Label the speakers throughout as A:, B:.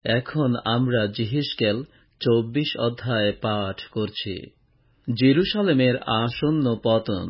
A: এখন আমরা জিহিজকেল 24 অধ্যায় পাঠ করছি। জেরুসালেমের আসন্ন পতন।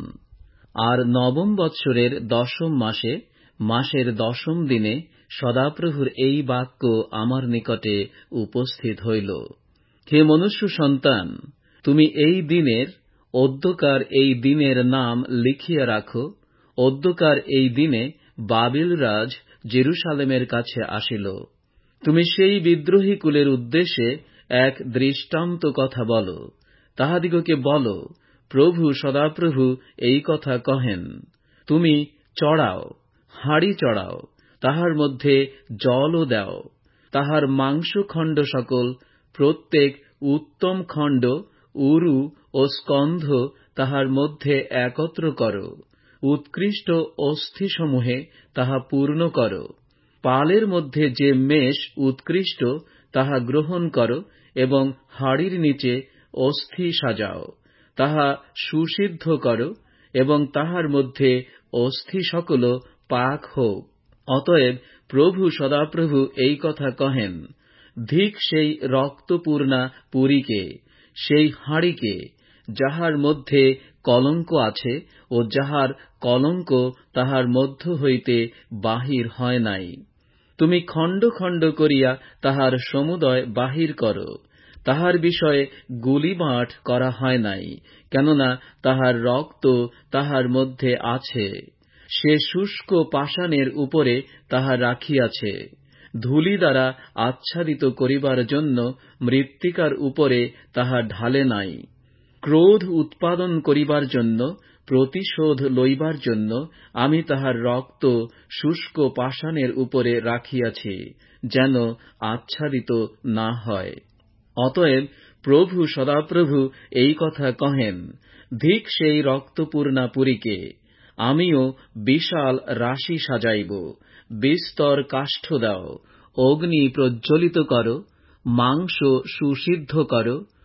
A: আর নবম বৎসরের 10ম মাসে, মাসের 10ম দিনে সদাপ্রভুর এই বাক্য আমার নিকটে উপস্থিত হইল। হে মনুষ্য সন্তান, তুমি এই দিনের, অদ্যকার এই দিনের নাম লিখিয়া রাখো। অদ্যকার এই দিনে বাবিল রাজ জেরুসালেমের কাছে আসিল। তুমি সেই বিদ্রোহী কুলের উদ্দেশ্যে এক দৃষ্টান্ত কথা বল। তাহাদিগকে বল, প্রভু সদাপ্রভু এই কথা কহেন, তুমি চড়াও, হাঁড়ি চড়াও, তাহার মধ্যে জলও দাও। তাহার মাংসখণ্ড সকল, প্রত্যেক উত্তম খণ্ড, উরু ও স্কন্ধ তাহার মধ্যে একত্র কর। উৎকৃষ্ট অস্থিসমূহে তাহা পূর্ণ কর। পালের মধ্যে যে মেষ উৎকৃষ্ট, তাহা গ্রহণ কর এবং হাঁড়ির নিচে অস্থি সাজাও। তাহা সুসিদ্ধ কর এবং তাহার মধ্যে অস্থি সকল পাক হোক। অতএব প্রভু সদাপ্রভু এই কথা কহেন, ধিক সেই রক্তপূর্ণা পুরীকে, সেই হাঁড়িকে, যাহার মধ্যে কলঙ্ক আছে ও যাহার কলঙ্ক তাহার মধ্য হইতে বাহির হয় নাই। তুমি খণ্ড খণ্ড করিয়া তাহার সমুদয় বাহির কর। তাহার বিষয়ে গুলিবাঁট করা হয় নাই, কেননা তাহার রক্ত তাহার মধ্যে আছে। সে শুষ্ক পাষাণের উপরে তাহা রাখিয়াছে। ধূলি দ্বারা আচ্ছাদিত করিবার জন্য মৃত্তিকার উপরে তাহা ঢালে নাই। ক্রোধ উৎপাদন করিবার জন্য, প্রতিশোধ লইবার জন্য আমি তাহার রক্ত শুষ্ক পাষাণের উপরে রাখিয়াছি, যেন আচ্ছাদিত না হয়। অতএব প্রভু সদাপ্রভু এই কথা কহেন, ধিক সেই রক্তপূর্ণা পুরীকে। আমিও বিশাল রাশি সাজাইব। বিস্তর কাষ্ঠ দাও, অগ্নি প্রজ্বলিত কর, মাংস সুসিদ্ধ কর,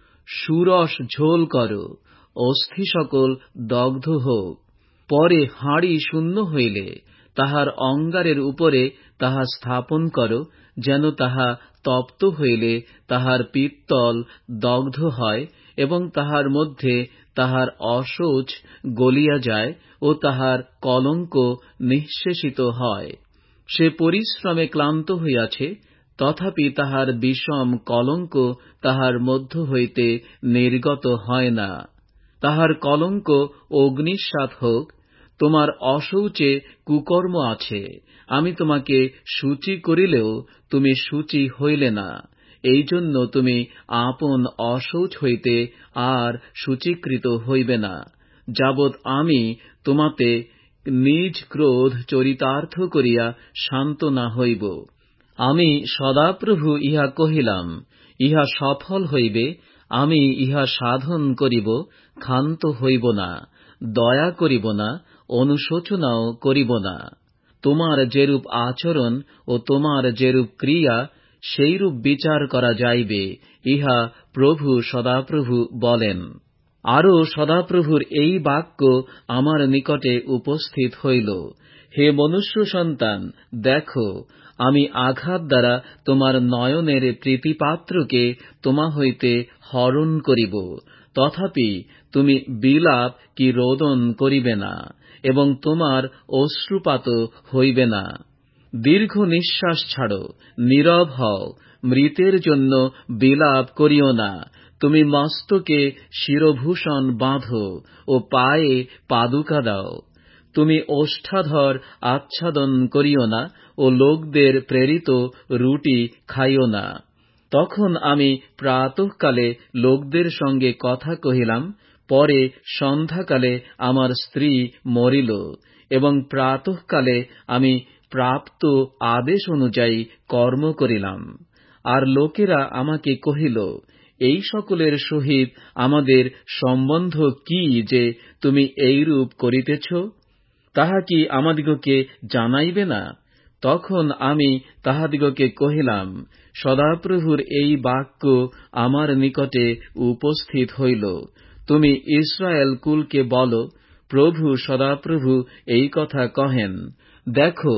A: সুরস ঝোল কর, অস্থি সকল দগ্ধ হোক। পরে হাঁড়ি শূন্য হইলে তাহার অঙ্গারের উপরে তাহা স্থাপন কর, যেন তাহা তপ্ত হইলে তাহার পিত্তল দগ্ধ হয় এবং তাহার মধ্যে তাহার অশৌচ গলিয়া যায় ও তাহার কলঙ্ক নিঃশেষিত হয়। সে পরিশ্রমে ক্লান্ত হইয়াছে, তথাপি তাহার বিষম কলঙ্ক তাহার মধ্য হইতে নির্গত হয় না। তাহার কলঙ্ক অগ্নিস্বাৎ হোক। তোমার অশৌচে কুকর্ম আছে। আমি তোমাকে সূচি করিলেও তুমি সূচি হইলে না। এই জন্য তুমি আপন অশৌচ হইতে আর সূচীকৃত হইবে না, যাবৎ আমি তোমাতে নিজ ক্রোধ চরিতার্থ করিয়া শান্ত না হইব। আমি সদাপ্রভু ইহা কহিলাম, ইহা সফল হইবে। আমি ইহা সাধন করিব, ক্ষান্ত হইব না, দয়া করিব না, অনুশোচনাও করিব না। তোমার যেরূপ আচরণ ও তোমার যেরূপ ক্রিয়া, সেইরূপ বিচার করা যাইবে, ইহা প্রভু সদাপ্রভু বলেন। আরও সদাপ্রভুর এই বাক্য আমার নিকটে উপস্থিত হইল। হে মনুষ্য সন্তান, দেখো, আমি আঘাত দ্বারা তোমার নয়নের প্রীতিপাত্রকে তোমা হইতে হরণ করিব। তথাপি তুমি বিলাপ কি রোদন করিবে না এবং তোমার অশ্রুপাত হইবে না। দীর্ঘ নিঃশ্বাস ছাড়ো, নীরব হও, মৃতের জন্য বিলাপ করিও না। তুমি মস্তকে শিরভূষণ বাঁধো ও পায়ে পাদুকা দাও। তুমি ওষ্ঠাধর আচ্ছাদন করিও না ও লোকদের প্রেরিত রুটি খাইও না। তখন আমি প্রাতঃকালে লোকদের সঙ্গে কথা কহিলাম, পরে সন্ধ্যাকালে আমার স্ত্রী মরিল এবং প্রাতঃকালে আমি প্রাপ্ত আদেশ অনুযায়ী কর্ম করিলাম। আর লোকেরা আমাকে কহিল, এই সকলের সহিত আমাদের সম্বন্ধ কি যে তুমি এইরূপ করিতেছ? তাহা কি আমাদিগকে জানাইবে না? তখন আমি তাহাদিগকে কহিলাম, সদাপ্রভুর এই বাক্য আমার নিকটে উপস্থিত হইল। তুমি ইস্রায়েল কুলকে বল, প্রভু সদাপ্রভু এই কথা কহেন, দেখো,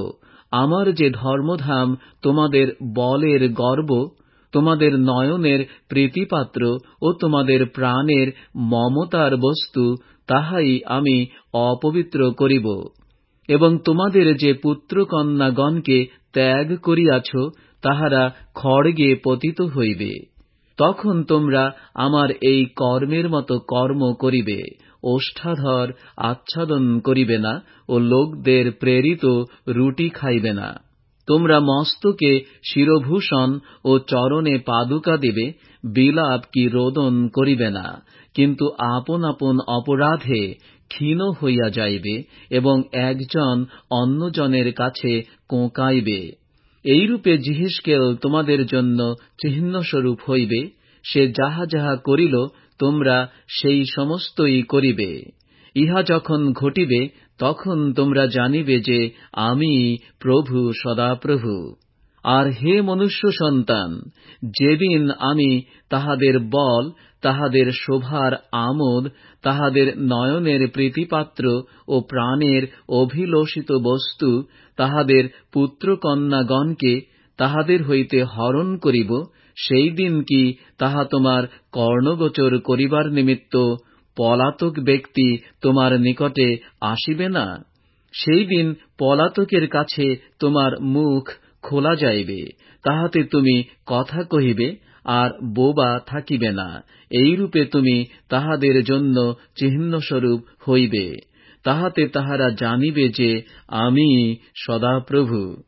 A: আমার যে ধর্মধাম তোমাদের বলের গর্ব, তোমাদের নয়নের প্রীতিপাত্র ও তোমাদের প্রাণের মমতার বস্তু, তাহাই আমি অপবিত্র করিব। এবং তোমাদের যে পুত্রকন্যাগণকে ত্যাগ করিয়াছ, তাহারা খড়গে পতিত হইবে। তখন তোমরা আমার এই কর্মের মতো কর্ম করিবে, ওষ্ঠাধর আচ্ছাদন করিবে না ও লোকদের প্রেরিত রুটি খাইবে না। তোমরা মস্তকে শিরভূষণ ও চরণে পাদুকা দিবে, বিলাপ কি রোদন করিবে না, কিন্তু আপন আপন অপরাধে ক্ষীণ হইয়া যাইবে এবং একজন অন্যজনের কাছে কোঁকাইবে। এইরূপে যিহেজকেল তোমাদের জন্য চিহ্নস্বরূপ হইবে। সে যাহা যাহা করিল তোমরা সেই সমস্তই করিবে। ইহা যখন ঘটিবে, তখন তোমরা জানিবে যে আমি প্রভু সদাপ্রভু। আর হে মনুষ্য সন্তান, যেদিন আমি তাহাদের বল, তাহাদের শোভার আমোদ, তাহাদের নয়নের প্রীতিপাত্র ও প্রাণের অভিলষিত বস্তু, তাহাদের পুত্রকন্যাগণকে তাহাদের হইতে হরণ করিব, সেই দিন কি তাহা তোমার কর্ণগোচর করিবার নিমিত্ত পলাতক ব্যক্তি তোমার নিকটে আসিবে না? সেই দিন পলাতকের কাছে তোমার মুখ খোলা যাইবে, তাহাতে তুমি কথা কহিবে আর বোবা থাকিবে না। এইরূপে তুমি তাহাদের জন্য চিহ্নস্বরূপ হইবে। তাহাতে তাহারা জানিবে যে আমি সদাপ্রভু।